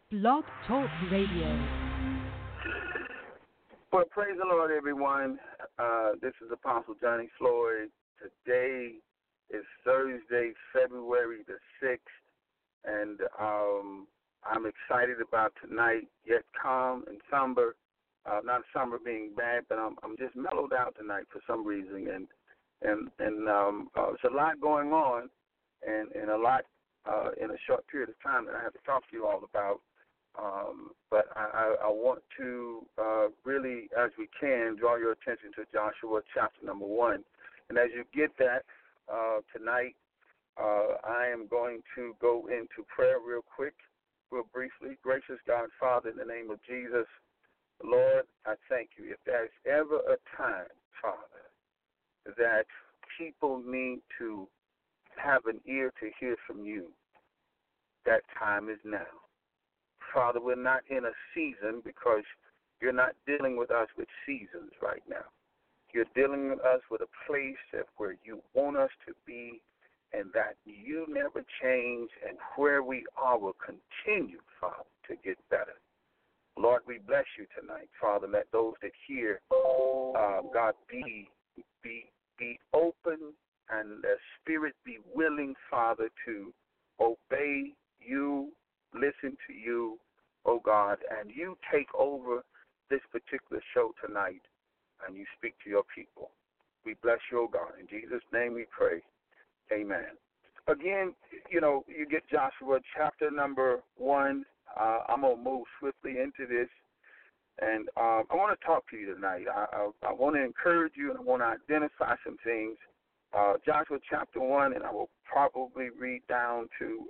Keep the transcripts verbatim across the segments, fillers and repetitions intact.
Blog Talk Radio. Well, praise the Lord, everyone. Uh, this is Apostle Johnny Floyd. Today is Thursday, February the sixth, and um, I'm excited about tonight, yet calm and somber. Uh, not somber being bad, but I'm, I'm just mellowed out tonight for some reason, and and and um, uh, there's a lot going on, and, and a lot uh, in a short period of time that I have to talk to you all about. Um, but I, I, I want to uh, really, as we can, draw your attention to Joshua chapter number one. And as you get that uh, tonight, uh, I am going to go into prayer real quick, real briefly. Gracious God, Father, in the name of Jesus, Lord, I thank you. If there's ever a time, Father, that people need to have an ear to hear from you, that time is now. Father, we're not in a season because you're not dealing with us with seasons right now. You're dealing with us with a place of where you want us to be and that you never change, and where we are will continue, Father, to get better. Lord, we bless you tonight, Father. Let those that hear, uh, God, be, be, be open and their spirit be willing, Father, to obey you, listen to you, oh God, and you take over this particular show tonight and you speak to your people. We bless you, oh God. In Jesus' name we pray. Amen. Again, you know, you get Joshua chapter number one. Uh, I'm going to move swiftly into this, and um, I want to talk to you tonight. I, I, I want to encourage you, and I want to identify some things. Uh, Joshua chapter one, and I will probably read down to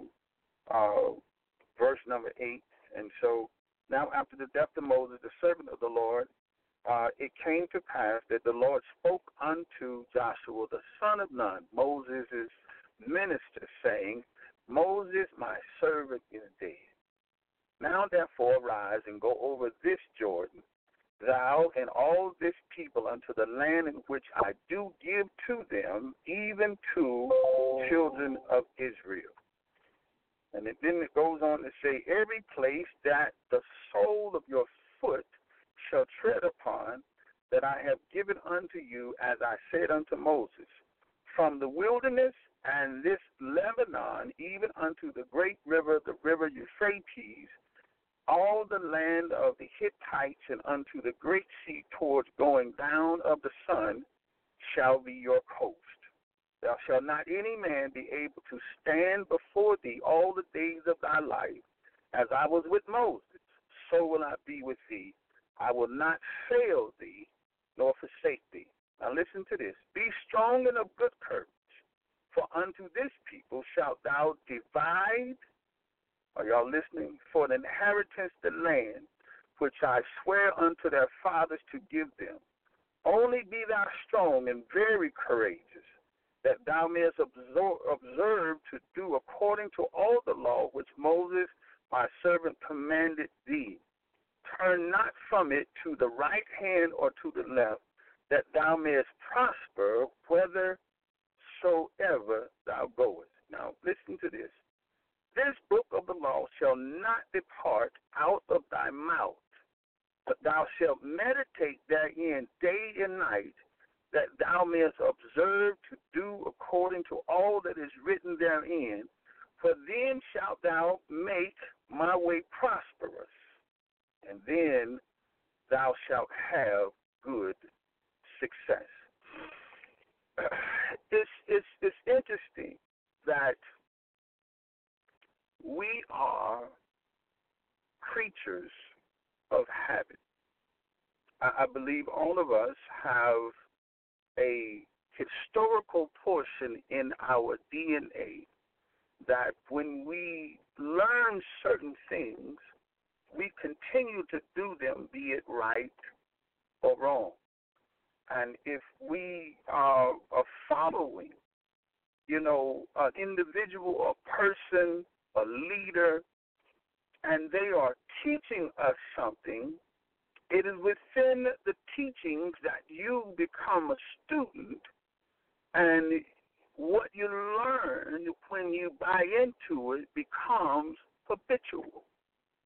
uh, uh, verse number eight. And so, now after the death of Moses, the servant of the Lord, uh, it came to pass that the Lord spoke unto Joshua, the son of Nun, Moses' minister, saying, Moses, my servant, is dead. Now therefore arise and go over this Jordan, thou and all this people, unto the land in which I do give to them, even to children of Israel. And it, then it goes on to say, every place that the sole of your foot shall tread upon, that I have given unto you, as I said unto Moses, from the wilderness and this Lebanon, even unto the great river, the river Euphrates, all the land of the Hittites, and unto the great sea towards going down of the sun, shall be your coast. Thou shalt not any man be able to stand before thee all the days of thy life. As I was with Moses, so will I be with thee. I will not fail thee, nor forsake thee. Now listen to this. Be strong and of good courage, for unto this people shalt thou divide, are y'all listening, for an inheritance the land which I swear unto their fathers to give them. Only be thou strong and very courageous, that thou mayest observe, observe to do according to all the law which Moses my servant commanded thee. Turn not from it to the right hand or to the left, that thou mayest prosper whithersoever thou goest. Now listen to this. This book of the law shall not depart out of thy mouth, but thou shalt meditate therein day and night, that thou mayest observe to do according to all that is written therein, for then shalt thou make my way prosperous, and then thou shalt have good success. It's, it's, it's interesting that we are creatures of habit. I, I believe all of us have a historical portion in our D N A that when we learn certain things, we continue to do them, be it right or wrong. And if we are, are following, you know, an individual, a person, a leader, and they are teaching us something, it is within the teachings that you become a student, and what you learn when you buy into it becomes habitual.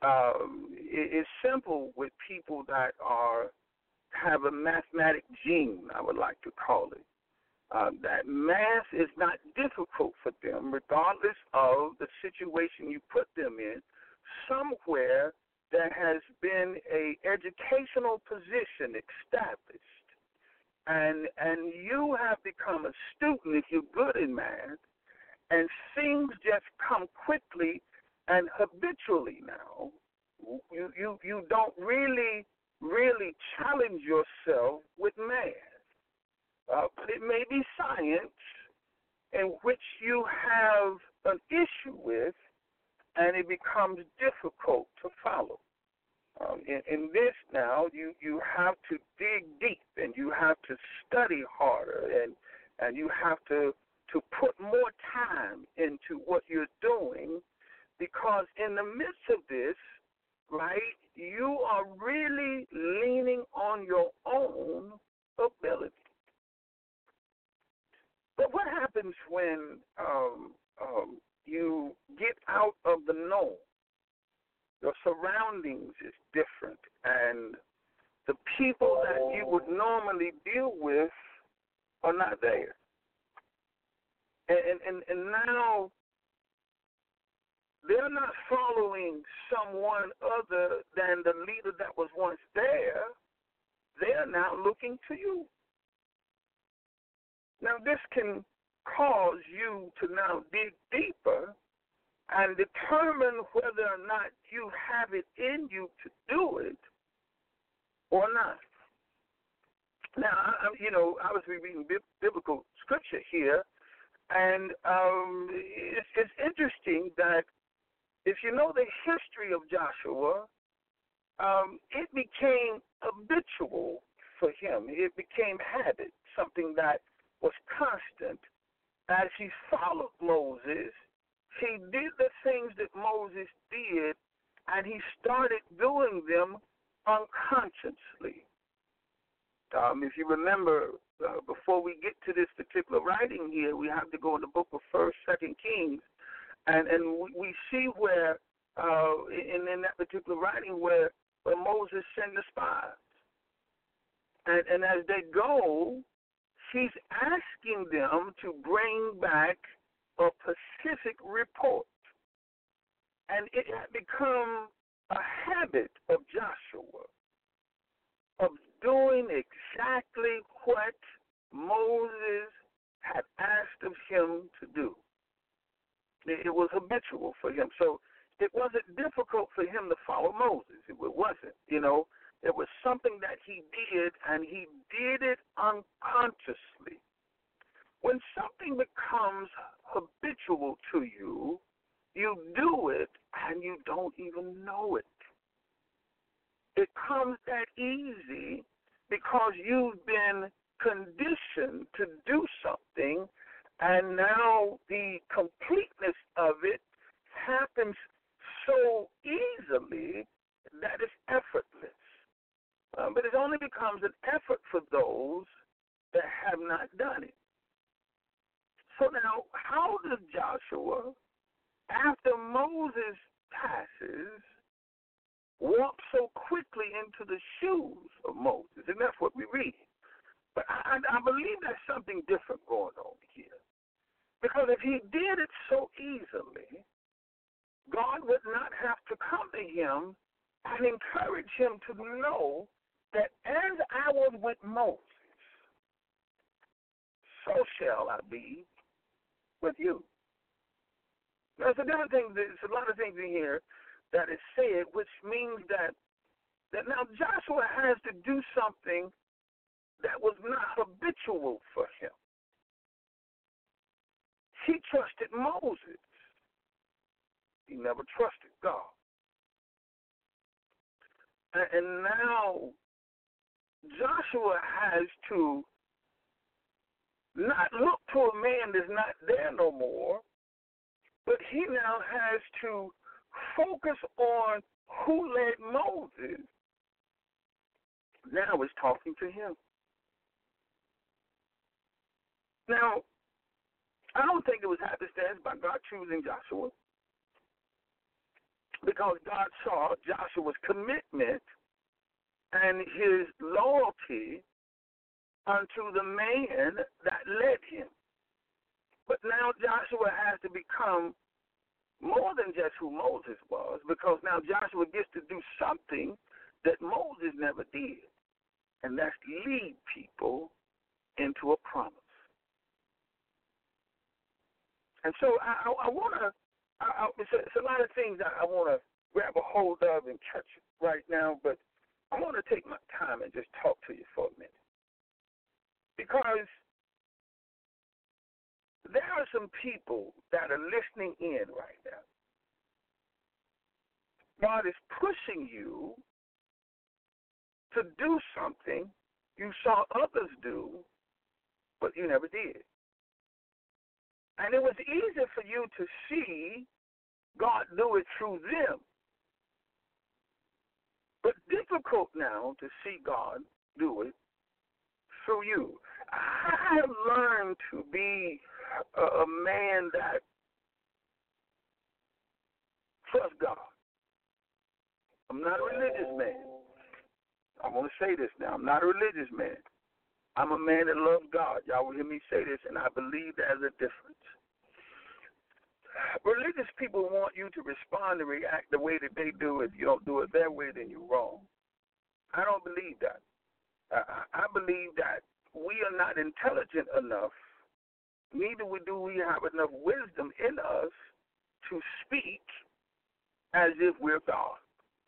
um, it, it's simple with people that are have a mathematic gene, I would like to call it. Uh, that math is not difficult for them, regardless of the situation you put them in. Somewhere there has been a educational position established, and and you have become a student if you're good in math, and things just come quickly and habitually now. You you you don't really really challenge yourself with math. Uh, but it may be science in which you have an issue with, and it becomes difficult to follow. Um, in, in this now, you, you have to dig deep, and you have to study harder, and and you have to, to put more time into what you're doing, because in the midst of this, right, you are really leaning on your own ability. But what happens when um, um, you get out of the know? Your surroundings is different, and the people that you would normally deal with are not there. And, and, and now they're not following someone other than the leader that was once there. They're now looking to you. Now, this can cause you to now dig deeper and determine whether or not you have it in you to do it or not. Now, I, you know, I was reading biblical scripture here, and um, it's, it's interesting that if you know the history of Joshua, um, it became habitual for him. It became habit, something that was constant. As he followed Moses, he did the things that Moses did, and he started doing them unconsciously. Um, if you remember, uh, before we get to this particular writing here, we have to go in the book of First, Second Kings, and and we, we see where uh, in, in that particular writing where, where Moses sent the spies, and and as they go, he's asking them to bring back a specific report. And it had become a habit of Joshua of doing exactly what Moses had asked of him to do. It was habitual for him. So it wasn't difficult for him to follow Moses. It wasn't, you know. It was something that he did, and he did it unconsciously. When something becomes habitual to you, you do it, and you don't even know it. It comes that easy because you've been conditioned to do something, and now the completeness of it happens so easily that it's effortless. Uh, but it only becomes an effort for those that have not done it. So now, how does Joshua, after Moses passes, walk so quickly into the shoes of Moses? And that's what we read. But I, I believe there's something different going on here. Because if he did it so easily, God would not have to come to him and encourage him to know that as I was with Moses, so shall I be with you. There's a different thing. There's a lot of things in here that is said, which means that that now Joshua has to do something that was not habitual for him. He trusted Moses. He never trusted God. And now Joshua has to not look to a man that's not there no more, but he now has to focus on who led Moses. Now is talking to him. Now, I don't think it was happenstance by God choosing Joshua. because God saw Joshua's commitment and his loyalty unto the man that led him. But now Joshua has to become more than just who Moses was, because now Joshua gets to do something that Moses never did, and that's lead people into a promise. And so I, I, I want to, it's, it's a lot of things I, I want to grab a hold of and catch right now, but I want to take my time and just talk to you for a minute. Because there are some people that are listening in right now. God is pushing you to do something you saw others do, but you never did. And it was easy for you to see God do it through them, but difficult now to see God do it through you. I have learned to be a, a man that trusts God. I'm not a religious man. I want to say this now. I'm not a religious man. I'm a man that loves God. Y'all will hear me say this, and I believe there's a difference. Religious people want you to respond and react the way that they do. If you don't do it their way, then you're wrong. I don't believe that. I, I believe that we are not intelligent enough, neither do we have enough wisdom in us to speak as if we're God.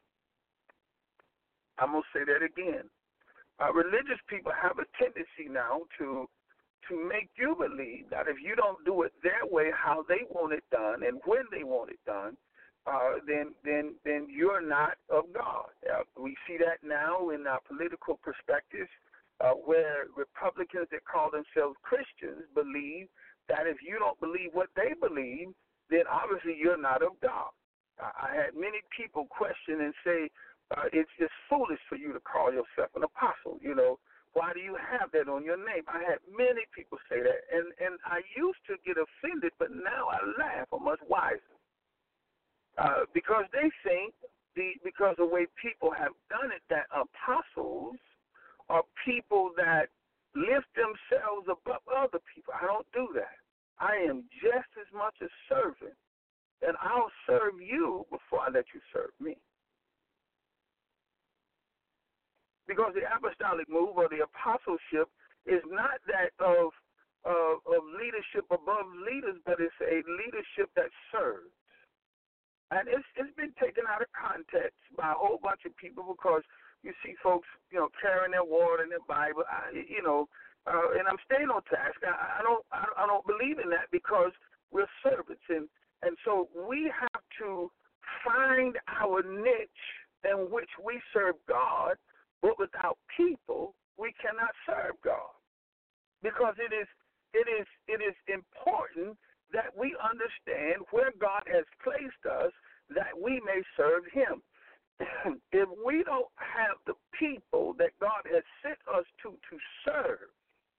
I'm going to say that again. Uh, religious people have a tendency now to to make you believe that if you don't do it their way, how they want it done, and when they want it done, uh, then then then you're not of God. Uh, we see that now in our political perspectives, uh, where Republicans that call themselves Christians believe that if you don't believe what they believe, then obviously you're not of God. Uh, I had many people question and say, uh, it's just foolish for you to call yourself an apostle, you know. Why do you have that on your name? I had many people say that, and, and I used to get offended, but now I laugh. I'm much wiser. Uh, because they think, the because the way people have done it, that apostles are people that lift themselves above other people. I don't do that. I am just as much a servant, and I'll serve you before I let you serve me. Because the apostolic move or the apostleship is not that of, of of leadership above leaders, but it's a leadership that serves. And it's it's been taken out of context by a whole bunch of people, because you see folks, you know, carrying their water and their Bible, I, you know, uh, and I'm staying on task. I, I don't I, I don't believe in that, because we're servants, and and so we have to find our niche in which we serve God. But without people, we cannot serve God, because it is it is it is important that we understand where God has placed us, that we may serve Him. If we don't have the people that God has sent us to to serve,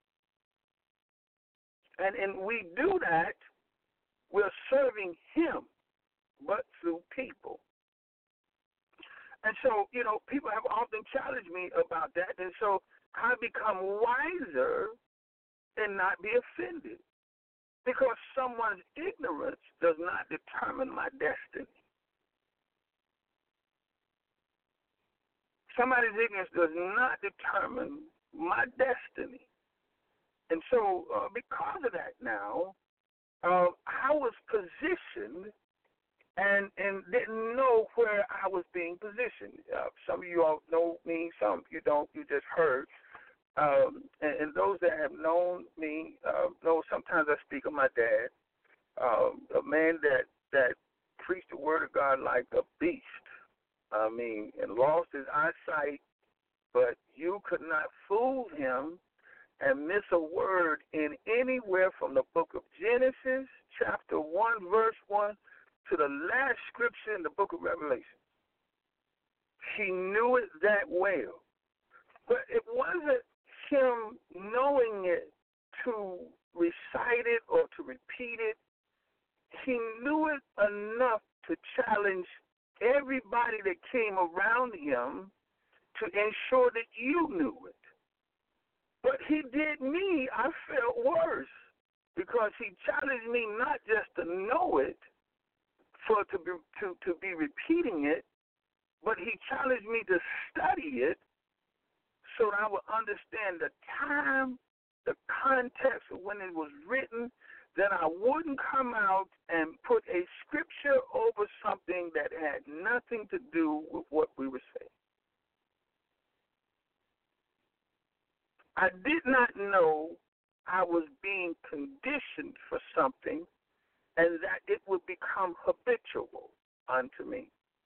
and and we do that, we're serving Him, but through people. And so, you know, people have often challenged me about that, and so I become wiser and not be offended, because someone's ignorance does not determine my destiny. Somebody's ignorance does not determine my destiny. And so uh, because of that now, uh, I was positioned And, and didn't know where I was being positioned. Uh, some of you all know me, some of you don't, you just heard. Um, and, and those that have known me uh, know sometimes I speak of my dad, um, a man that, that preached the word of God like a beast. I mean, and lost his eyesight, but you could not fool him and miss a word in anywhere from the book of Genesis, chapter one, verse one, to the last scripture in the book of Revelation. He knew it that well. But it wasn't him knowing it to recite it or to repeat it. He knew it enough to challenge everybody that came around him to ensure that you knew it. But he did me, I felt worse, because he challenged me not just to know it, for to be, to, to be repeating it, but he challenged me to study it so that I would understand the time, the context of when it was written, that I wouldn't come out and put a scripture over something that had nothing to do with what we were saying. I did not know I was being conditioned for something and that it would become habitual unto me.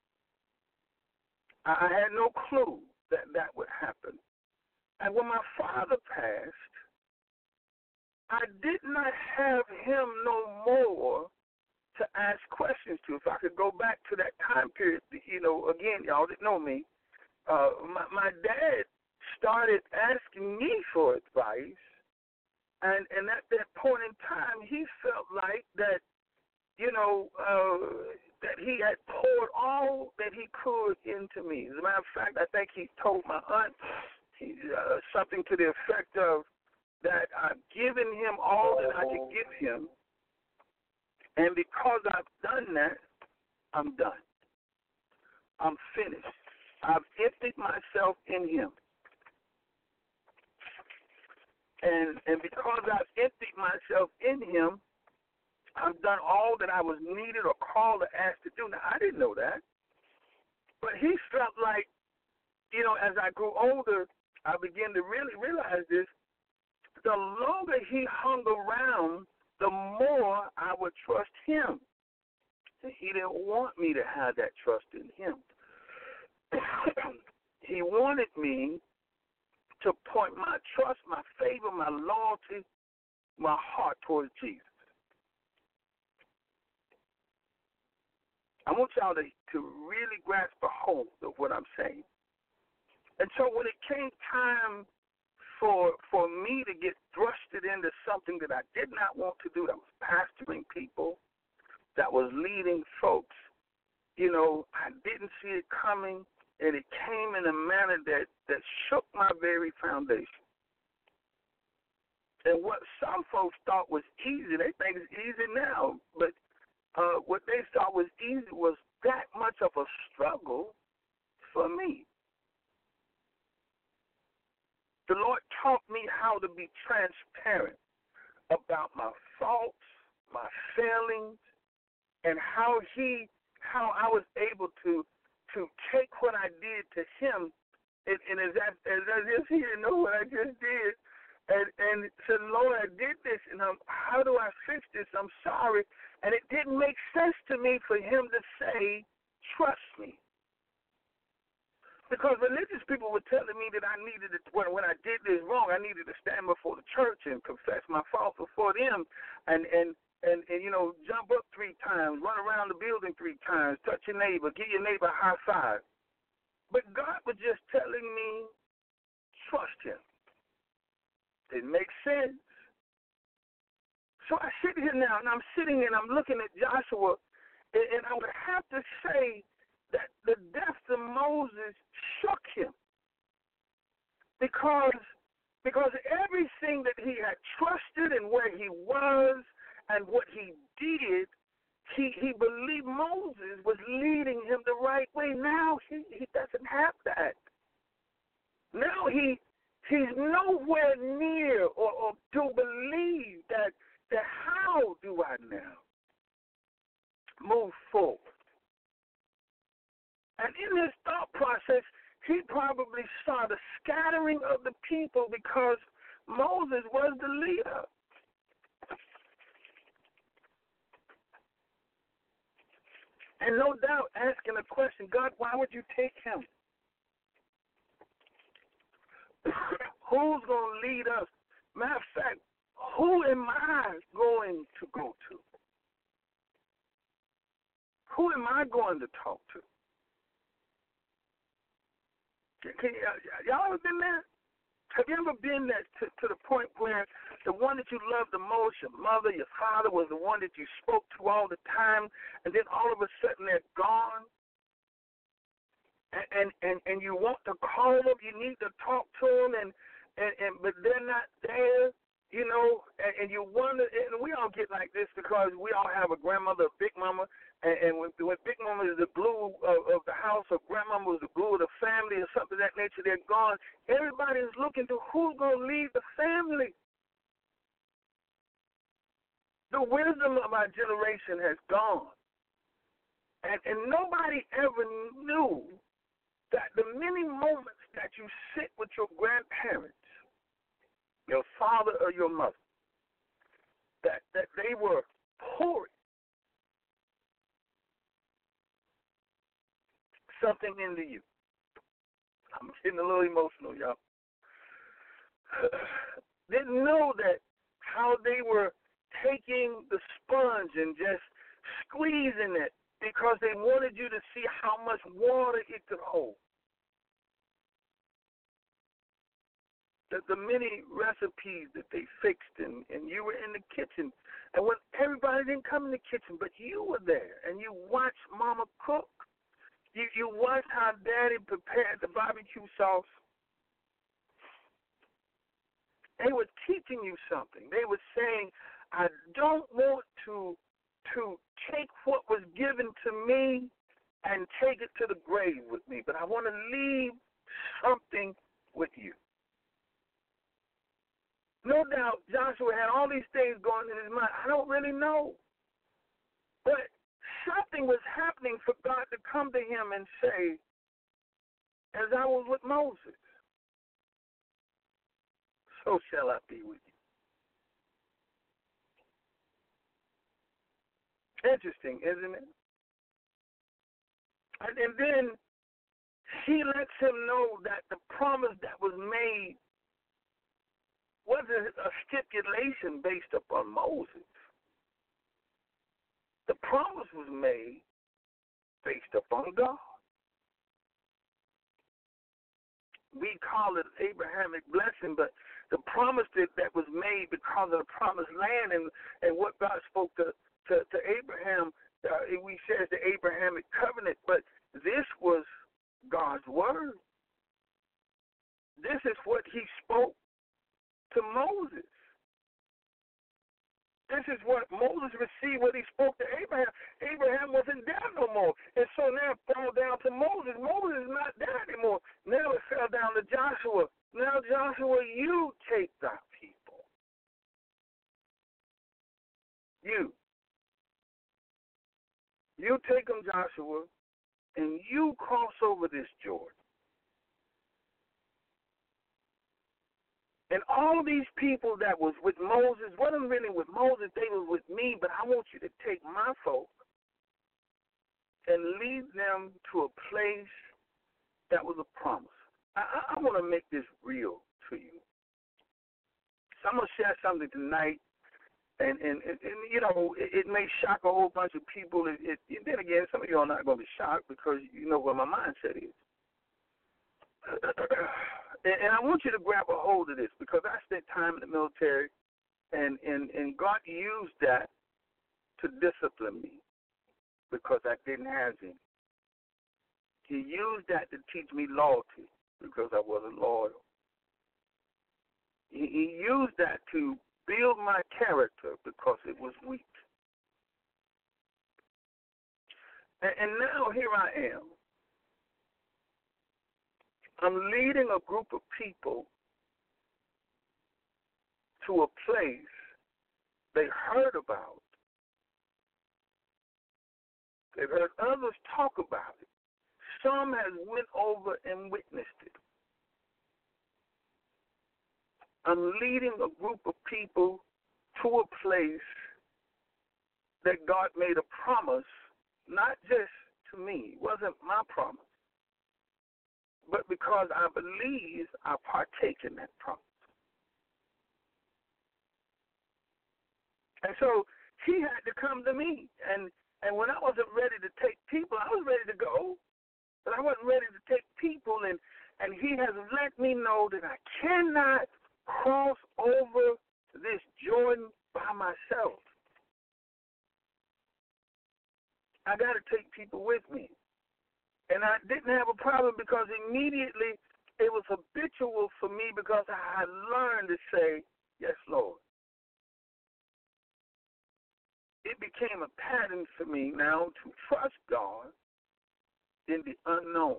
I had no clue that that would happen. And when my father passed, I did not have him no more to ask questions to. If I could go back to that time period, you know, again, y'all that know me, uh, my, my dad started asking me for advice, and, and at that point in time, he felt like that, you know, uh, that he had poured all that he could into me. As a matter of fact, I think he told my aunt he, uh, something to the effect of that I've given him all that I could give him, and because I've done that, I'm done. I'm finished. I've emptied myself in him. And and because I've emptied myself in him, I've done all that I was needed or called or asked to do. Now, I didn't know that. But he felt like, you know, as I grew older, I began to really realize this. The longer he hung around, the more I would trust him. He didn't want me to have that trust in him. He wanted me to point my trust, my favor, my loyalty, my heart towards Jesus. I want y'all to, to really grasp a hold of what I'm saying. And so when it came time for for me to get thrusted into something that I did not want to do, that was pastoring people, that was leading folks, you know, I didn't see it coming, and it came in a manner that, that shook my very foundation. And what some folks thought was easy, they think it's easy now, but uh, what they thought was easy was that much of a struggle for me. The Lord taught me how to be transparent about my faults, my failings, and how he, how I was able to to take what I did to him, and, and as, as, as if he didn't know what I just did, and, and said, Lord, I did this, and I'm, how do I fix this? I'm sorry. And it didn't make sense to me for him to say, trust me. Because religious people were telling me that I needed to, when, when I did this wrong, I needed to stand before the church and confess my fault before them, and, and, and, and, you know, jump up three times, run around the building three times, touch your neighbor, give your neighbor a high five. But God was just telling me, trust him. It makes sense. So I sit here now, and I'm sitting and I'm looking at Joshua, and, and I would have to say that the death of Moses shook him. Because, because everything that he had trusted and where he was and what he did, he, he believed Moses was leading him the right way. Now he, he doesn't have that. Now he he's nowhere near or, or to believe that, that how do I now move forward? And in his thought process, he probably saw the scattering of the people because Moses was the leader. And no doubt asking a question, God, why would you take him? Who's going to lead us? Matter of fact, who am I going to go to? Who am I going to talk to? Can, y'all ever been there? Have you ever been there to, to the point where the one that you loved the most, your mother, your father, was the one that you spoke to all the time, and then all of a sudden they're gone, and, and, and you want to call them, you need to talk to them, and, and, and but they're not there, you know, and, and you wonder, and we all get like this because we all have a grandmother, a big mama, and, and when, when big mama is the glue of, of the house, or grandmama is the glue of the family, or something of that nature, they're gone. Everybody is looking to who's going to lead the family. The wisdom of our generation has gone. And, and nobody ever knew that the many moments that you sit with your grandparents, your father or your mother, that, that they were pouring something into you. I'm getting a little emotional, y'all. Didn't know that how they were taking the sponge and just squeezing it because they wanted you to see how much water it could hold. The, the many recipes that they fixed, and, and you were in the kitchen. And when everybody didn't come in the kitchen, but you were there, and you watched Mama cook. You, you watched how Daddy prepared the barbecue sauce. They were teaching you something. They were saying, I don't want to to take what was given to me and take it to the grave with me, but I want to leave something with you. No doubt Joshua had all these things going in his mind. I don't really know. But something was happening for God to come to him and say, as I was with Moses, so shall I be with you. Interesting, isn't it? And, and then he lets him know that the promise that was made wasn't a stipulation based upon Moses. The promise was made based upon God. We call it Abrahamic blessing, but the promise that, that was made because of the promised land and, and what God spoke to, to, to Abraham, uh, we said the Abrahamic covenant, but this was God's word. This is what he spoke to Moses. This is what Moses received, what he spoke to Abraham. Abraham wasn't there no more. And so now it fell down to Moses. Moses is not there anymore. Now it fell down to Joshua. Now, Joshua, you take thy people. You. You take them, Joshua, and you cross over this Jordan. And all these people that was with Moses wasn't really with Moses, they were with me, but I want you to take my folk and lead them to a place that was a promise. I, I, I want to make this real to you. So I'm going to share something tonight, and, and, and, and you know, it, it may shock a whole bunch of people. It, it, and then again, some of you are not going to be shocked because you know where my mindset is. And I want you to grab a hold of this because I spent time in the military, and, and, and God used that to discipline me because I didn't have any. He used that to teach me loyalty because I wasn't loyal. He, he used that to build my character because it was weak. And, and now here I am. I'm leading a group of people to a place they heard about. They've heard others talk about it. Some has went over and witnessed it. I'm leading a group of people to a place that God made a promise, not just to me. It wasn't my promise. But because I believe, I partake in that promise. And so he had to come to me. And, and when I wasn't ready to take people, I was ready to go. But I wasn't ready to take people. And, and he has let me know that I cannot cross over this Jordan by myself. I got to take people with me. And I didn't have a problem because immediately it was habitual for me because I had learned to say, yes, Lord. It became a pattern for me now to trust God in the unknown.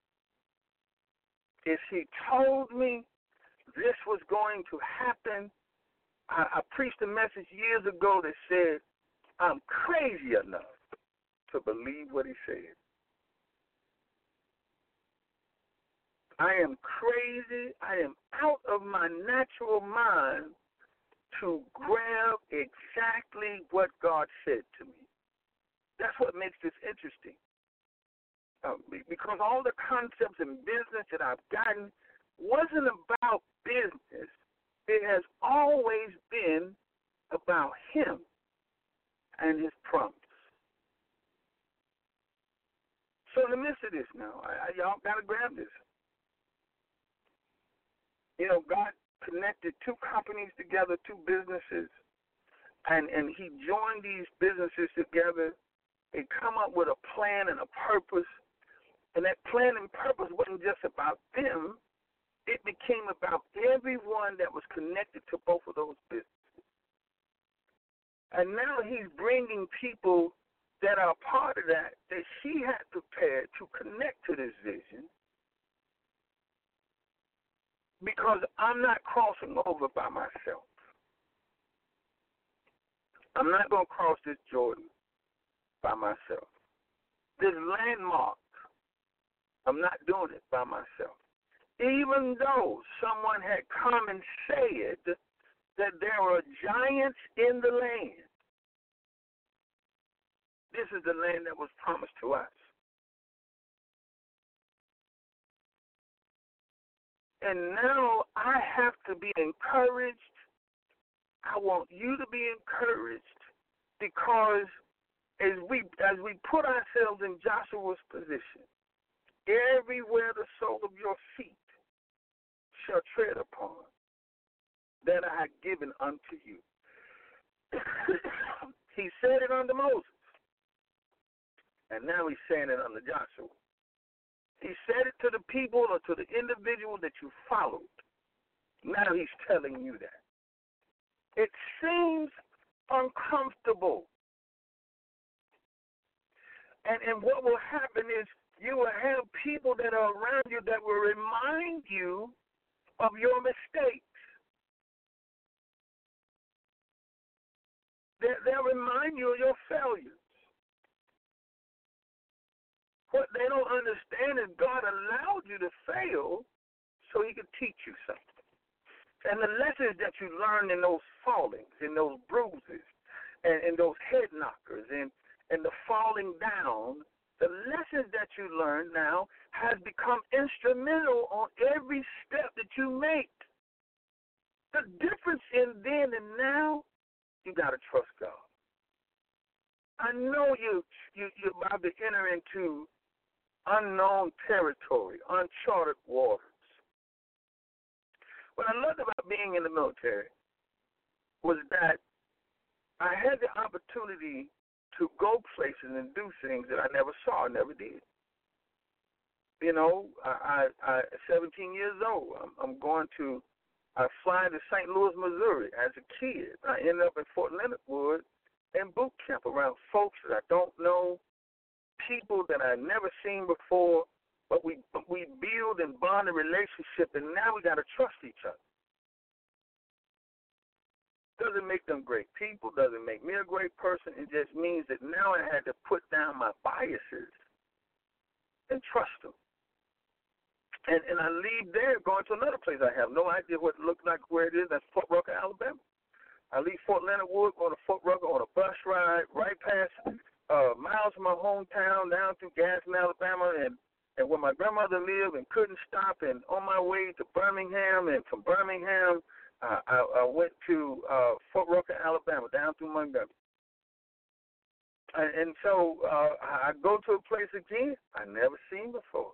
If he told me this was going to happen, I, I preached a message years ago that said, I'm crazy enough to believe what he said. I am crazy. I am out of my natural mind to grab exactly what God said to me. That's what makes this interesting. Uh, because all the concepts in business that I've gotten wasn't about business. It has always been about him and his promise. So in the midst of this now, I, I, y'all got to grab this. You know, God connected two companies together, two businesses, and, and he joined these businesses together. They come up with a plan and a purpose, and that plan and purpose wasn't just about them. It became about everyone that was connected to both of those businesses. And now he's bringing people that are part of that, that he had prepared to connect to this vision. Because I'm not crossing over by myself. I'm not going to cross this Jordan by myself. This landmark, I'm not doing it by myself. Even though someone had come and said that there were giants in the land, this is the land that was promised to us. And now I have to be encouraged. I want you to be encouraged because as we as we put ourselves in Joshua's position, everywhere the sole of your feet shall tread upon, that I have given unto you. He said it unto Moses, and now he's saying it unto Joshua. He said it to the people or to the individual that you followed. Now he's telling you that. It seems uncomfortable. And, and what will happen is you will have people that are around you that will remind you of your mistakes. They, they'll remind you of your failures. What they don't understand is God allowed you to fail so he could teach you something. And the lessons that you learn in those fallings, in those bruises, and in those head knockers, and, and the falling down, the lessons that you learn now has become instrumental on every step that you make. The difference in then and now, you got to trust God. I know you, you, you're about to enter into unknown territory, uncharted waters. What I loved about being in the military was that I had the opportunity to go places and do things that I never saw, never did. You know, I, I, I seventeen years old, I'm, I'm going to, I fly to Saint Louis, Missouri as a kid. I ended up in Fort Leonard Wood in boot camp around folks that I don't know, people that I've never seen before, but we we build and bond a relationship, and now we got to trust each other. Doesn't make them great people, doesn't make me a great person. It just means that now I had to put down my biases and trust them. And and I leave there going to another place. I have no idea what it looks like, where it is. That's Fort Rucker, Alabama. I leave Fort Leonard Wood, go to Fort Rucker on a bus ride right past uh, miles from my hometown down through Gadsden, Alabama, and, and where my grandmother lived and couldn't stop, and on my way to Birmingham, and from Birmingham, uh, I, I went to uh, Fort Rucker, Alabama, down through Montgomery. And, and so uh, I go to a place again I never seen before.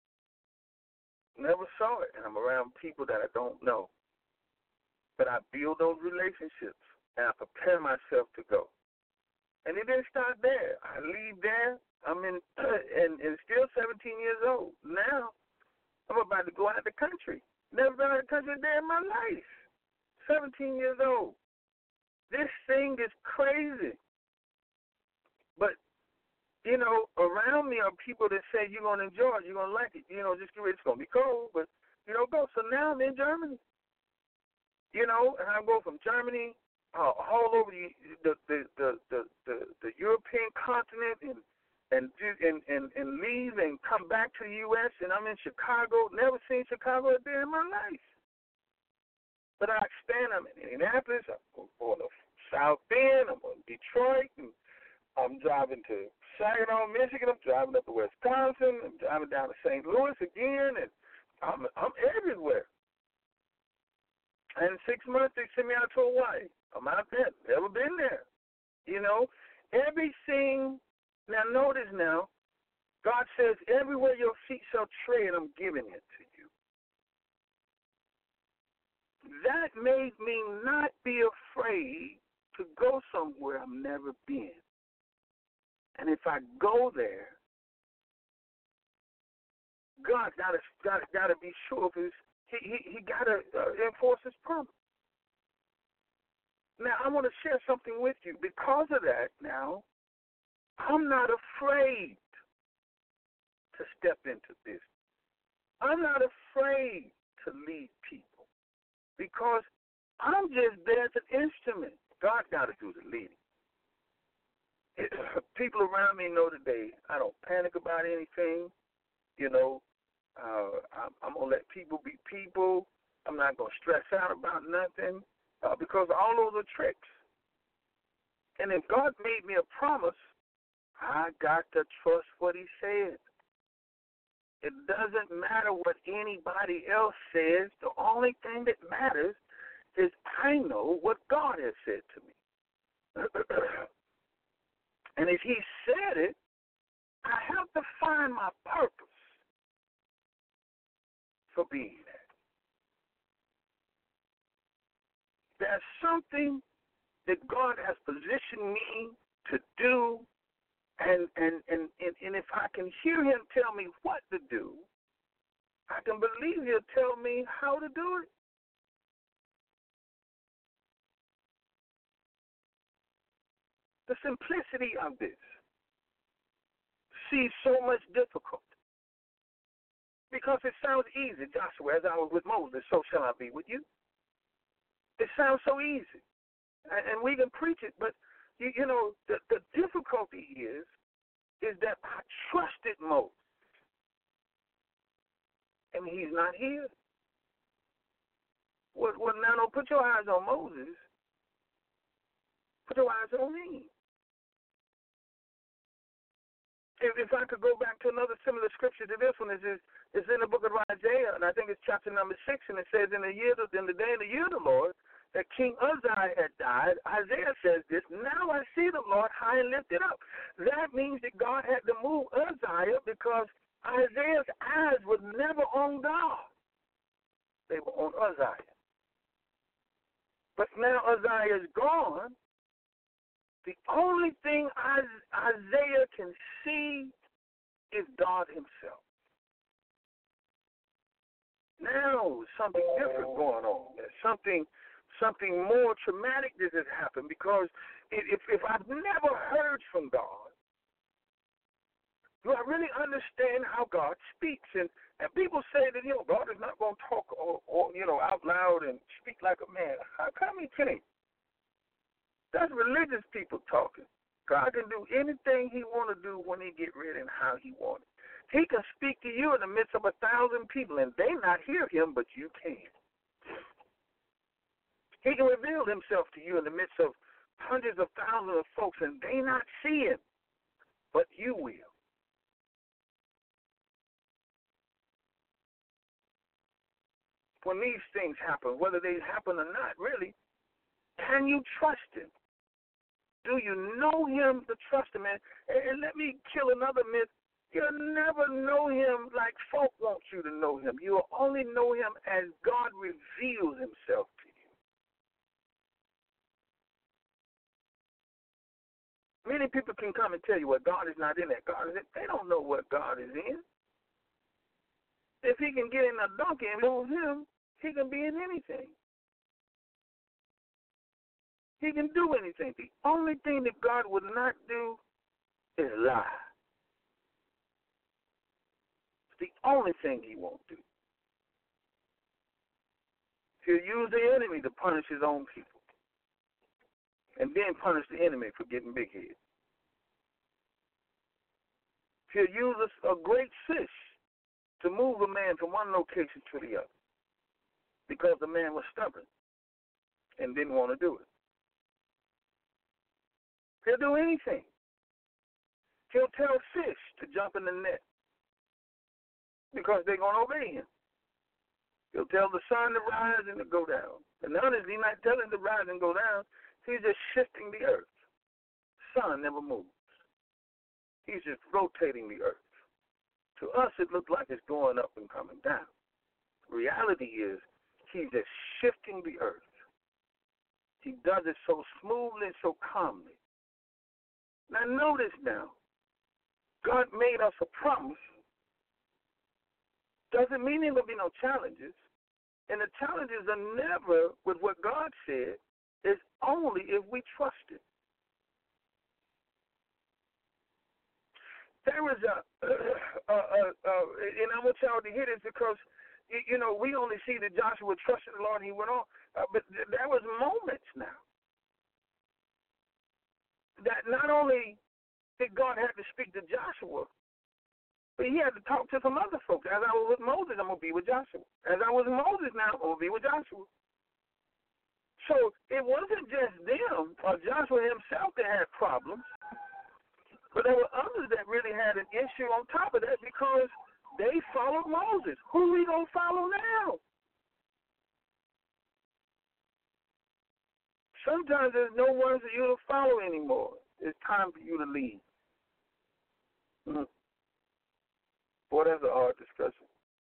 Never saw it, and I'm around people that I don't know. But I build those relationships, and I prepare myself to go. And it didn't start there. I leave there. I'm in, and, and still seventeen years old. Now, I'm about to go out of the country. Never been out of the country a day in my life. seventeen years old. This thing is crazy. But, you know, around me are people that say you're going to enjoy it, you're going to like it. You know, just get ready. It's going to be cold, but, you know, go. So now I'm in Germany. You know, and I go from Germany uh, all over the the, the, the, the, the the European continent and and, and and and leave and come back to the U S and I'm in Chicago. Never seen Chicago a day in my life. But I expand. I'm in Indianapolis. I'm going to South Bend. I'm going to Detroit. And I'm driving to Saginaw, Michigan. I'm driving up to Wisconsin. I'm driving down to Saint Louis again. And I'm I'm everywhere. And in six months, they sent me out to Hawaii. I'm out there. Never been there. You know, everything. Now, notice now, God says, everywhere your feet shall tread, I'm giving it to you. That made me not be afraid to go somewhere I've never been. And if I go there, God gotta gotta gotta be sure of his. He he, he gotta uh, enforce his promise. Now I want to share something with you. Because of that, now I'm not afraid to step into business. I'm not afraid to lead people because I'm just there as an instrument. God got to do the leading. It, people around me know today I don't panic about anything. You know, uh, I'm, I'm going to let people be people. I'm not going to stress out about nothing uh, because all those are tricks. And if God made me a promise, I got to trust what he said. It doesn't matter what anybody else says. The only thing that matters is I know what God has said to me. And if he said it, I have to find my purpose for being there. There's something that God has positioned me to do. And, and, and, and, and if I can hear him tell me what to do, I can believe he'll tell me how to do it. The simplicity of this sees so much difficulty because it sounds easy. Joshua, as I was with Moses, so shall I be with you. It sounds so easy, and, and we can preach it, but You, you know, the, the difficulty is, is that I trusted Moses, and he's not here. Well, well, now, don't put your eyes on Moses. Put your eyes on me. If, if I could go back to another similar scripture to this one, is is in the book of Isaiah, and I think it's chapter number six, and it says, in the year, in the day of the year of the Lord, that King Uzziah had died, Isaiah says this, now I see the Lord high and lifted up. That means that God had to move Uzziah because Isaiah's eyes were never on God. They were on Uzziah. But now Uzziah is gone. The only thing Isaiah can see is God himself. Now something different going on. There's something Something more traumatic that has happened because if, if I've never heard from God, do I really understand how God speaks? And, and people say that, you know, God is not going to talk or, or, you know, out loud and speak like a man. How come he can't? That's religious people talking. God can do anything he want to do when he get ready and how he want it. He can speak to you in the midst of a thousand people and they not hear him, but you can. He can reveal himself to you in the midst of hundreds of thousands of folks, and they not see him, but you will. When these things happen, whether they happen or not, really, can you trust him? Do you know him to trust him? And, and let me kill another myth. You'll never know him like folk want you to know him. You'll only know him as God reveals himself to you. Many people can come and tell you, well, God is not in that. God is in. They don't know what God is in. If he can get in a donkey and move him, he can be in anything. He can do anything. The only thing that God would not do is lie. It's the only thing he won't do. He'll use the enemy to punish his own people, and then punish the enemy for getting big head. He'll use a, a great fish to move a man from one location to the other because the man was stubborn and didn't want to do it. He'll do anything. He'll tell fish to jump in the net because they're going to obey him. He'll tell the sun to rise and to go down. And notice he's not telling to rise and go down. He's just shifting the earth. Sun never moves. He's just rotating the earth. To us, it looks like it's going up and coming down. Reality is he's just shifting the earth. He does it so smoothly and so calmly. Now notice now, God made us a promise. Doesn't mean there will be no challenges. And the challenges are never with what God said. It's only if we trust it. There was a, uh, uh, uh, and I want y'all to hear this because, you know, we only see that Joshua trusted the Lord and he went on. Uh, but th- there was moments now that not only did God have to speak to Joshua, but he had to talk to some other folks. As I was with Moses, I'm going to be with Joshua. As I was with Moses now, I'm going to be with Joshua. So it wasn't just them or Joshua himself that had problems, but there were others that really had an issue on top of that because they followed Moses. Who are we going to follow now? Sometimes there's no one for you to follow anymore. It's time for you to leave. Mm-hmm. Boy, that's a hard discussion.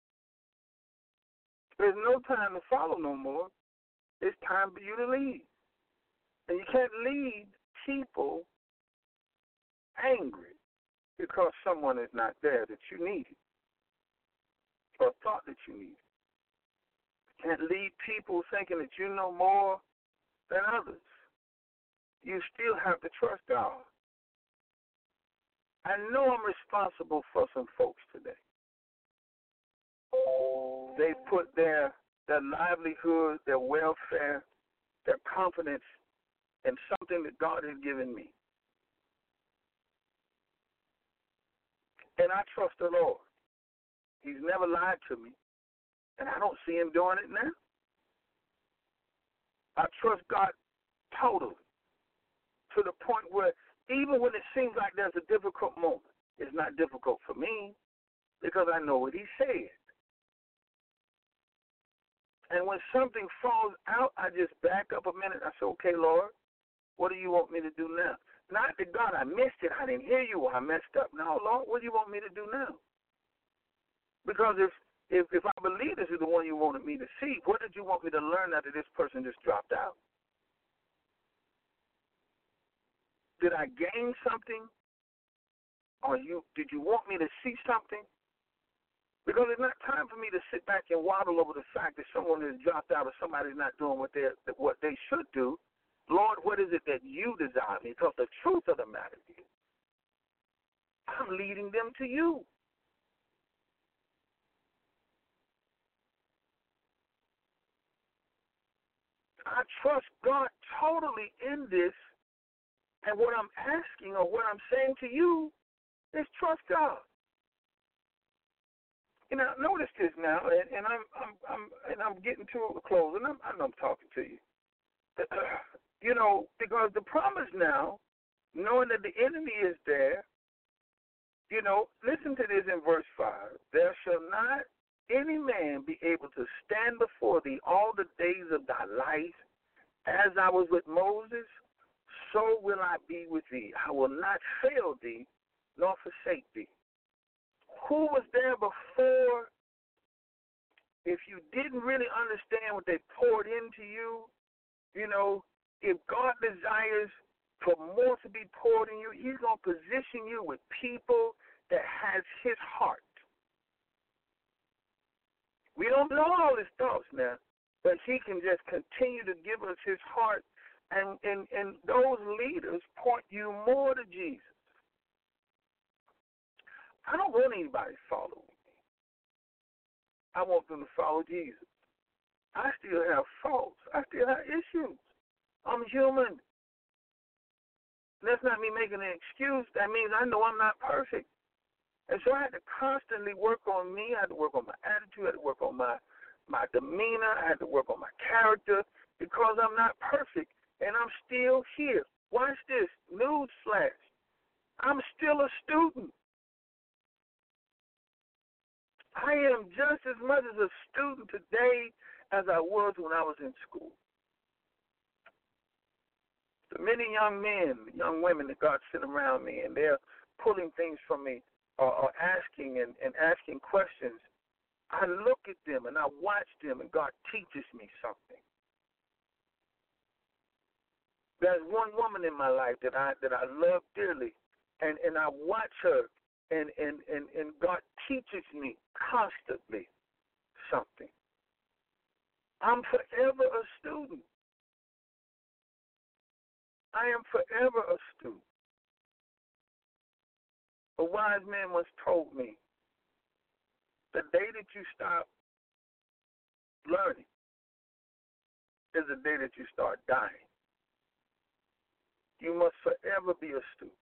There's no time to follow no more. It's time for you to leave. And you can't lead people angry because someone is not there that you needed or thought that you needed. You can't lead people thinking that you know more than others. You still have to trust God. I know I'm responsible for some folks today. They put their their livelihood, their welfare, their confidence in something that God has given me. And I trust the Lord. He's never lied to me, and I don't see him doing it now. I trust God totally to the point where even when it seems like there's a difficult moment, it's not difficult for me because I know what he said. And when something falls out, I just back up a minute. I say, okay, Lord, what do you want me to do now? Not that, God, I missed it. I didn't hear you or I messed up. No, Lord, what do you want me to do now? Because if, if, if I believe this is the one you wanted me to see, what did you want me to learn after this person just dropped out? Did I gain something? Or you did you want me to see something? Because it's not time for me to sit back and waddle over the fact that someone has dropped out or somebody's not doing what they what they should do. Lord, what is it that you desire me? Because the truth of the matter is, I'm leading them to you. I trust God totally in this, and what I'm asking or what I'm saying to you is trust God. You know, notice this now, and, and I'm, I'm, I'm, and I'm getting to a close, and I'm, I know I'm talking to you. You know, because the promise now, knowing that the enemy is there, you know, listen to this in verse five. There shall not any man be able to stand before thee all the days of thy life. As I was with Moses, so will I be with thee. I will not fail thee, nor forsake thee. Who was there before? If you didn't really understand what they poured into you, you know, if God desires for more to be poured in you. He's going to position you with people that has his heart. We don't know all his thoughts now, but he can just continue to give us his heart, and, and, and those leaders point you more to Jesus. I don't want anybody following me. I want them to follow Jesus. I still have faults. I still have issues. I'm human. That's not me making an excuse. That means I know I'm not perfect. And so I had to constantly work on me. I had to work on my attitude. I had to work on my, my demeanor. I had to work on my character because I'm not perfect, and I'm still here. Watch this. News flash. I'm still a student. I am just as much as a student today as I was when I was in school. The many young men, young women that God sent around me, and they're pulling things from me or, or asking and, and asking questions, I look at them and I watch them, and God teaches me something. There's one woman in my life that I that I love dearly, and, and I watch her, and, and, and, and God teaches me constantly something. I'm forever a student. I am forever a student. A wise man once told me, the day that you stop learning is the day that you start dying. You must forever be a student,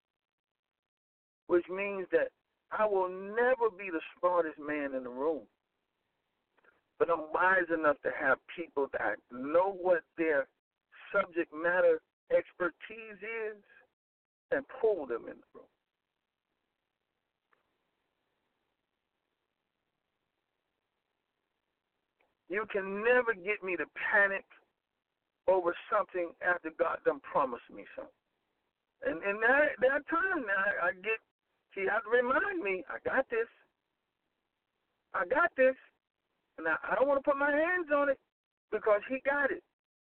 which means that I will never be the smartest man in the room, but I'm wise enough to have people that know what their subject matter expertise is and pull them in the room. You can never get me to panic over something after God done promised me something. And and there, there are times now I, I get, he has to remind me, I got this. I got this. And I, I don't want to put my hands on it because he got it.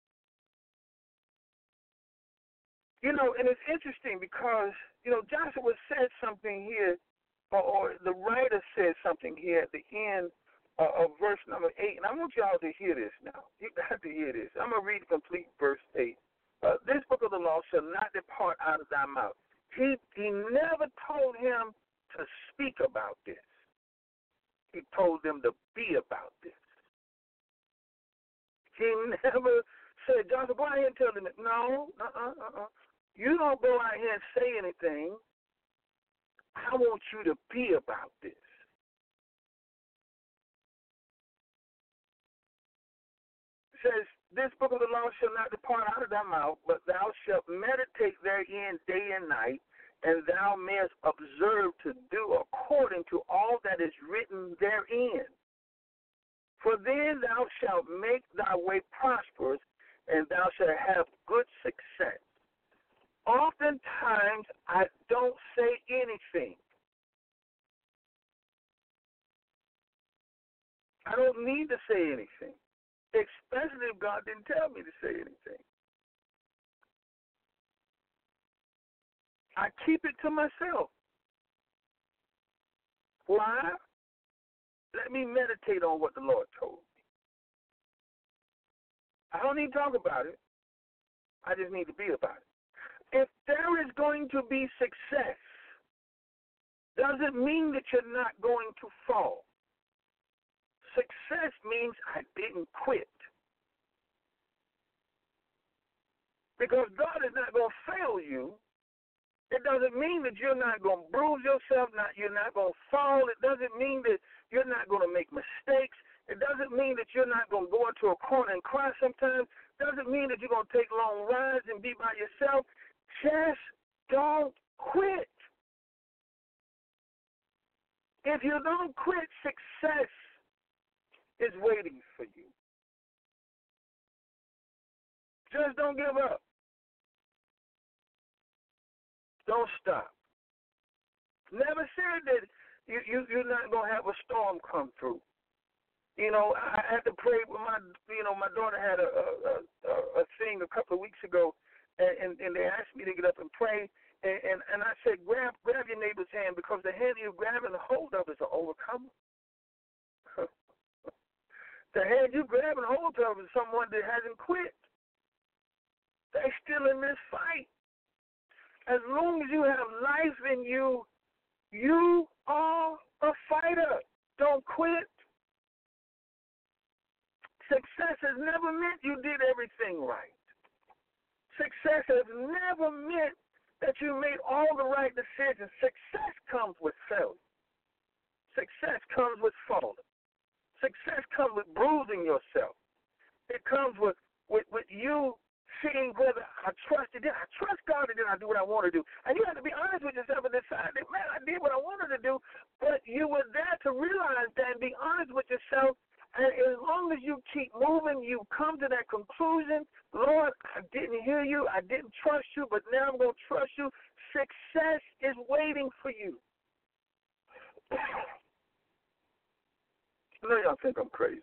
You know, and it's interesting because, you know, Joshua said something here, or, or the writer said something here at the end uh, of verse number eight, and I want y'all to hear this now. You got to hear this. I'm going to read complete verse eight. Uh, this book of the law shall not depart out of thy mouth. He, he never told him to speak about this. He told them to be about this. He never said, Joshua, go out here and tell them that. No, uh-uh, uh-uh. You don't go out here and say anything. I want you to be about this. It says, this book of the law shall not depart out of thy mouth, but thou shalt meditate therein day and night, and thou mayest observe to do according to all that is written therein. For then thou shalt make thy way prosperous, and thou shalt have good success. Oftentimes, I don't say anything. I don't need to say anything, especially if God didn't tell me to say anything. I keep it to myself. Why? Let me meditate on what the Lord told me. I don't need to talk about it. I just need to be about it. If there is going to be success, doesn't mean that you're not going to fall. Success means I didn't quit. Because God is not going to fail you. It doesn't mean that you're not going to bruise yourself, not you're not going to fall. It doesn't mean that you're not going to make mistakes. It doesn't mean that you're not going to go into a corner and cry sometimes. It doesn't mean that you're going to take long rides and be by yourself. Just don't quit. If you don't quit, success is waiting for you. Just don't give up. Don't stop. Never said that you, you, you're not going to have a storm come through. You know, I had to pray with my, you know, my daughter had a, a, a, a thing a couple of weeks ago, and, and, and they asked me to get up and pray. And, and, and I said, grab grab your neighbor's hand, because the hand you're grabbing hold of is an overcomer. The hand you grabbing hold of is someone that hasn't quit. They're still in this fight. As long as you have life in you, you are a fighter. Don't quit. Success has never meant you did everything right. Success has never meant that you made all the right decisions. Success comes with failure. Success comes with falling. Success comes with bruising yourself. It comes with, with, with you seeing whether I trusted it. I trust God, and then I do what I want to do. And you have to be honest with yourself and decide that, man, I did what I wanted to do, but you were there to realize that and be honest with yourself. And as long as you keep moving, you come to that conclusion, Lord, I didn't hear you, I didn't trust you, but now I'm going to trust you. Success is waiting for you. I know y'all think I'm crazy.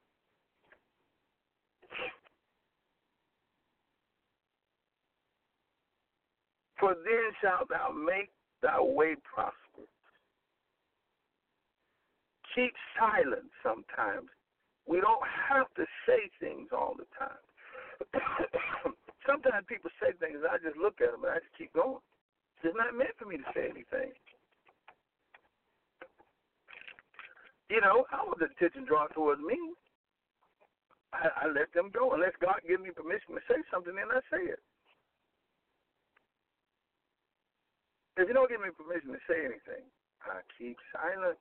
For then shalt thou make thy way prosperous. Keep silent sometimes. We don't have to say things all the time. Sometimes people say things, and I just look at them, and I just keep going. It's not meant for me to say anything. You know, I want the attention drawn towards me. I, I let them go. Unless God gives me permission to say something, then I say it. If you don't give me permission to say anything, I keep silent.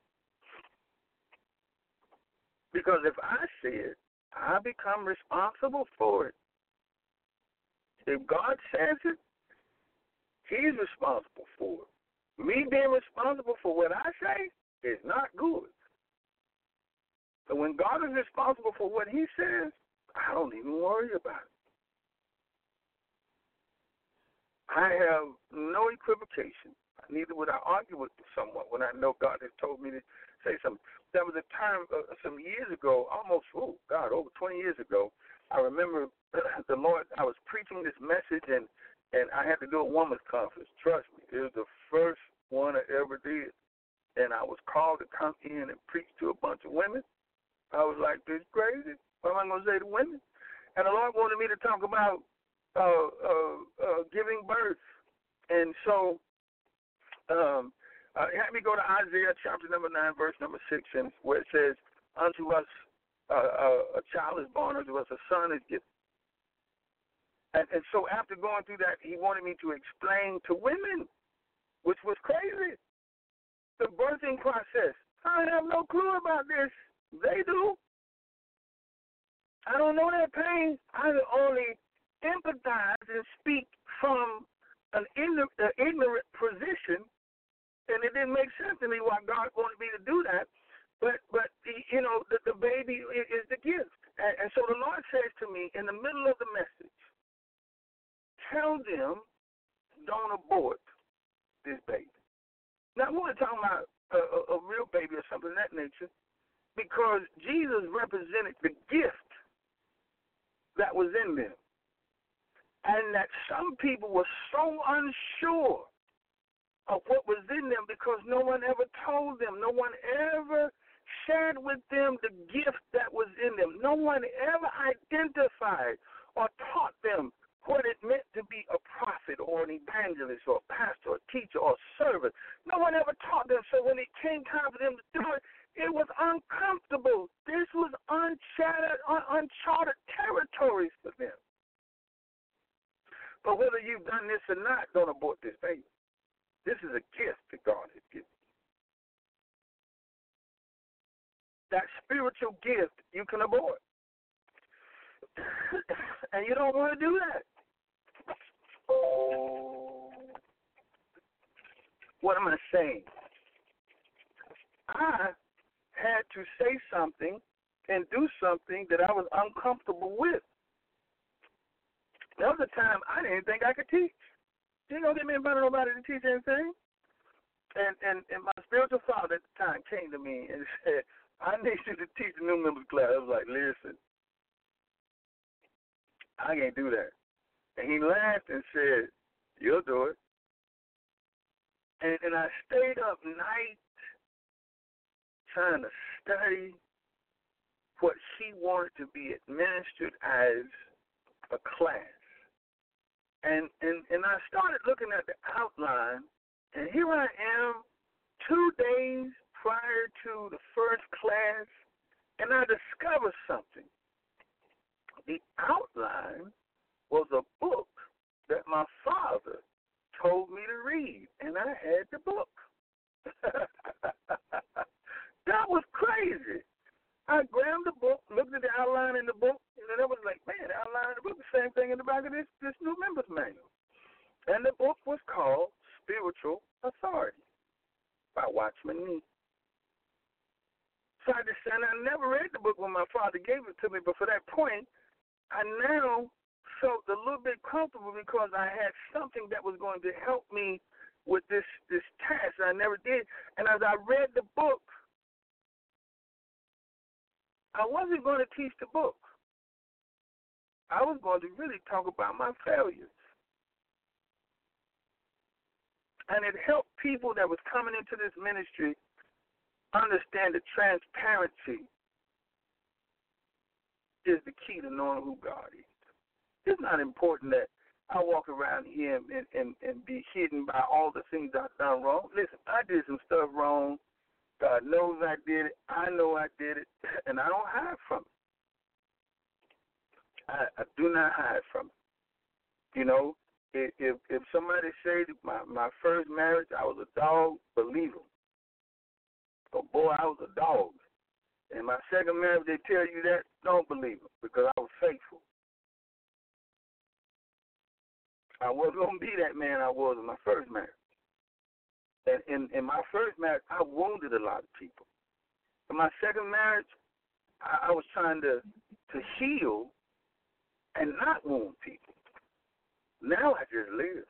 Because if I say it, I become responsible for it. If God says it, He's responsible for it. Me being responsible for what I say is not good. So when God is responsible for what He says, I don't even worry about it. I have no equivocation. Neither would I argue with someone when I know God has told me to say something. There was a time uh, some years ago, almost, oh, God, over twenty years ago, I remember the Lord, I was preaching this message, and, and I had to do a woman's conference. Trust me, it was the first one I ever did. And I was called to come in and preach to a bunch of women. I was like, this is crazy. What am I going to say to women? And the Lord wanted me to talk about uh, uh, uh, giving birth. And so um, uh, he had me go to Isaiah chapter number nine, verse number six, and where it says, unto us uh, uh, a child is born, unto us a son is given. And, and so after going through that, he wanted me to explain to women, which was crazy, the birthing process. I have no clue about this. They do. I don't know that pain. I can only empathize and speak from an ignorant, uh, ignorant position, and it didn't make sense to me why God wanted me to do that. But, but you know, the, the baby is, is the gift. And, and so the Lord says to me in the middle of the message, tell them don't abort this baby. Now, I want to talk about a, a, a real baby or something of that nature, because Jesus represented the gift that was in them. And that some people were so unsure of what was in them because no one ever told them. No one ever shared with them the gift that was in them. No one ever identified or taught them what it meant to be a prophet or an evangelist or a pastor or a teacher or a servant. No one ever taught them. So when it came time for them to do it, it was uncomfortable. This was uncharted, uncharted territories for them. But whether you've done this or not, don't abort this baby. This is a gift that God has given. That spiritual gift you can abort. And you don't want to do that. Oh. What am I saying? I had to say something and do something that I was uncomfortable with. The other time, I didn't think I could teach. You ain't going to get me in front of nobody to teach anything. And, and, and my spiritual father at the time came to me and said, I need you to teach the new members class. I was like, listen, I can't do that. And he laughed and said, you'll do it. And, and I stayed up night trying to study what he wanted to be administered as a class. And, and, and I started looking at the outline, and here I am two days prior to the first class, and I discovered something. The outline was a book that my father told me to read, and I had the book. That was crazy. I grabbed the book, looked at the outline in the book, and then I was like, man, the outline in the book, the same thing in the back of this, this new members manual. And the book was called Spiritual Authority by Watchman Nee. So I just said, I never read the book when my father gave it to me, but for that point, I now felt a little bit comfortable because I had something that was going to help me with this, this task I never did. And as I read the book, I wasn't going to teach the book. I was going to really talk about my failures. And it helped people that was coming into this ministry understand that transparency is the key to knowing who God is. It's not important that I walk around here and, and, and be hidden by all the things I've done wrong. Listen, I did some stuff wrong. God knows I did it. I know I did it, and I don't hide from it. I, I do not hide from it. You know, if if, if somebody say that my, my first marriage, I was a dog, believe them. But boy, I was a dog. And my second marriage, they tell you that, don't believe them because I was faithful. I wasn't going to be that man I was in my first marriage. And in, in my first marriage, I wounded a lot of people. In my second marriage, I, I was trying to, to heal and not wound people. Now I just live.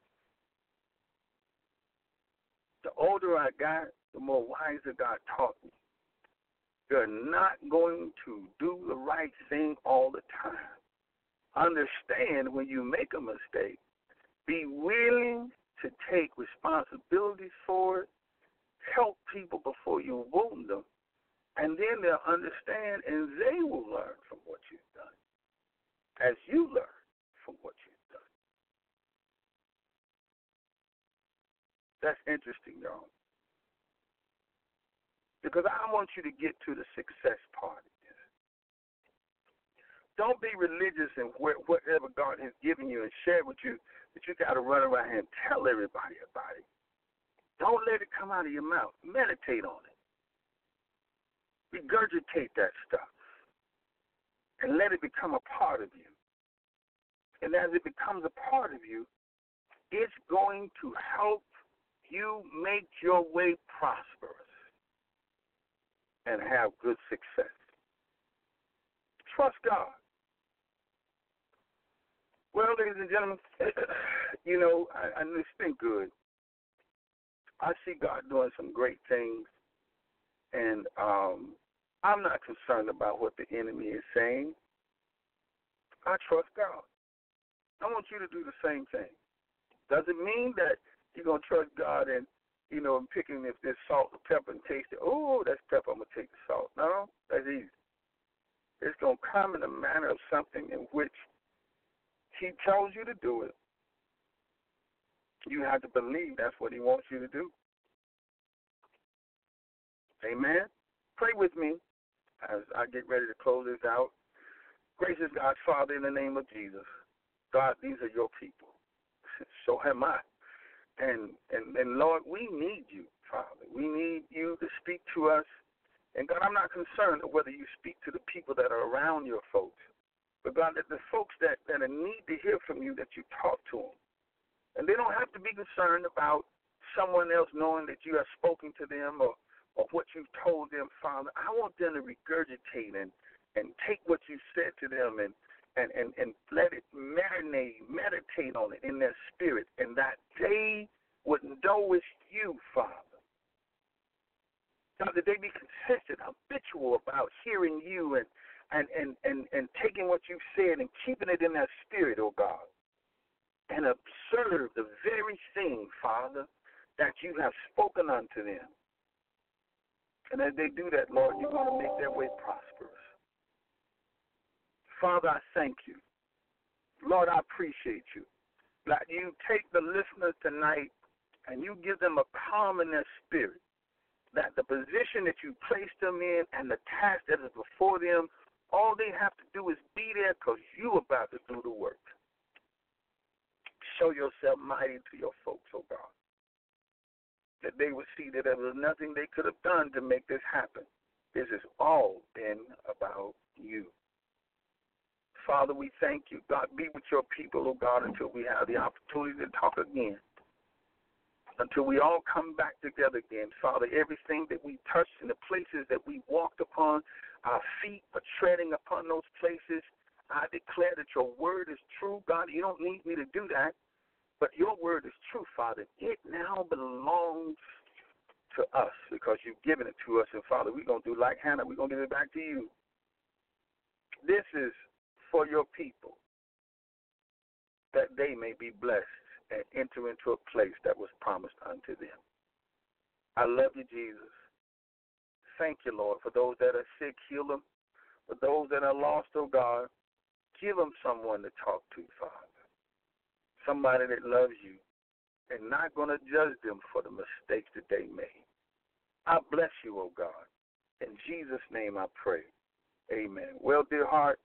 The older I got, the more wiser God taught me. You're not going to do the right thing all the time. Understand when you make a mistake, be willing to take responsibility for it, help people before you wound them, and then they'll understand and they will learn from what you've done as you learn from what you've done. That's interesting, y'all. Because I want you to get to the success part of this. Don't be religious in whatever God has given you and share with you that you got to run around here and tell everybody about it. Don't let it come out of your mouth. Meditate on it. Regurgitate that stuff. And let it become a part of you. And as it becomes a part of you, it's going to help you make your way prosperous and have good success. Trust God. Well, ladies and gentlemen, you know, I, I, it's been good. I see God doing some great things, and um, I'm not concerned about what the enemy is saying. I trust God. I want you to do the same thing. Doesn't mean that you're going to trust God and, you know, and picking if there's salt or pepper and taste it. Oh, that's pepper, I'm going to take the salt. No, that's easy. It's going to come in a manner of something in which he tells you to do it. You have to believe that's what he wants you to do. Amen? Pray with me as I get ready to close this out. Gracious God, Father, in the name of Jesus, God, these are your people. So am I. And, and, and Lord, we need you, Father. We need you to speak to us. And God, I'm not concerned of whether you speak to the people that are around your folks. But God, that the folks that, that need to hear from you, that you talk to them. And they don't have to be concerned about someone else knowing that you have spoken to them or, or what you've told them, Father. I want them to regurgitate and, and take what you said to them and, and, and, and let it marinate, meditate on it in their spirit, and that they would know it's you, Father. God, that they be consistent, habitual about hearing you and, and, and, and, and taking what you've said and keeping it in their spirit, oh God. and observe the very thing, Father, that you have spoken unto them. And as they do that, Lord, you're going to make their way prosperous. Father, I thank you. Lord, I appreciate you. That you take the listeners tonight and you give them a calm in their spirit, that the position that you placed them in and the task that is before them, all they have to do is be there because you're about to do the work. Show yourself mighty to your folks, oh God, that they would see that there was nothing they could have done to make this happen. This has all been about you. Father, we thank you. God, be with your people, oh God, until we have the opportunity to talk again, until we all come back together again. Father, everything that we touched in the places that we walked upon, our feet are treading upon those places. I declare that your word is true. God, you don't need me to do that, but your word is true, Father. It now belongs to us because you've given it to us. And, Father, we're going to do like Hannah. We're going to give it back to you. This is for your people, that they may be blessed and enter into a place that was promised unto them. I love you, Jesus. Thank you, Lord, for those that are sick, heal them. For those that are lost, oh God, give them someone to talk to, Father. Somebody that loves you and not going to judge them for the mistakes that they made. I bless you, oh God. In Jesus' name I pray. Amen. Well, dear heart,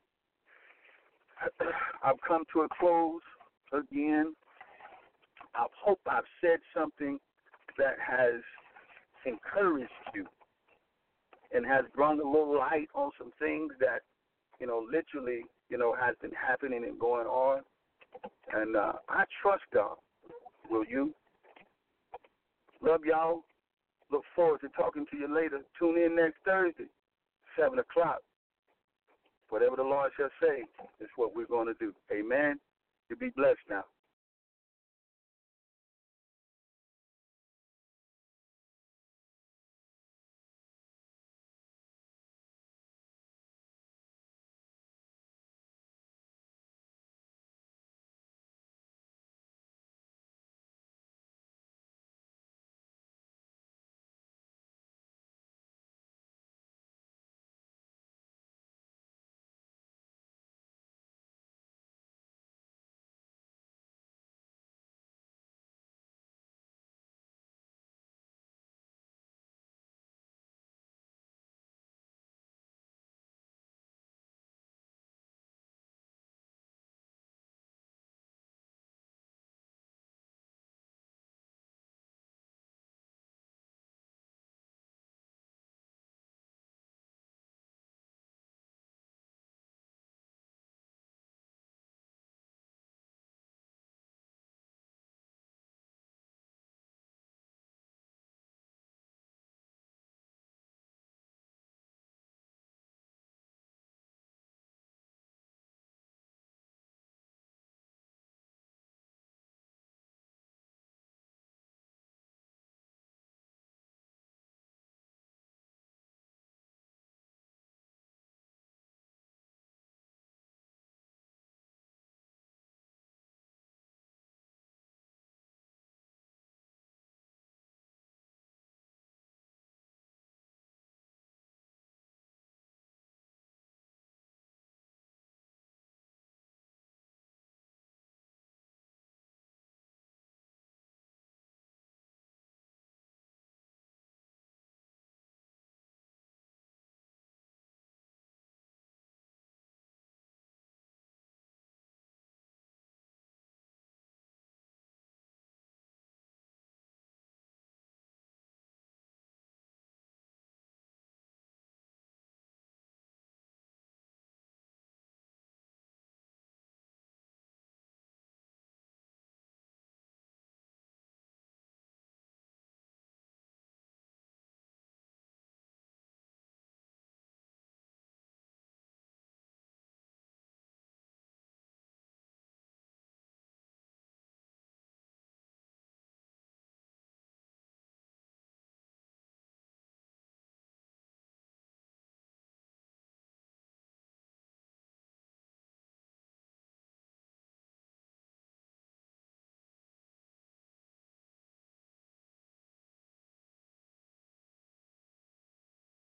I've come to a close again. I hope I've said something that has encouraged you and has brought a little light on some things that, you know, literally, you know, has been happening and going on. And uh, I trust God. Will you? Love y'all. Look forward to talking to you later. Tune in next Thursday, seven o'clock. Whatever the Lord shall say is what we're going to do. Amen. You be blessed now.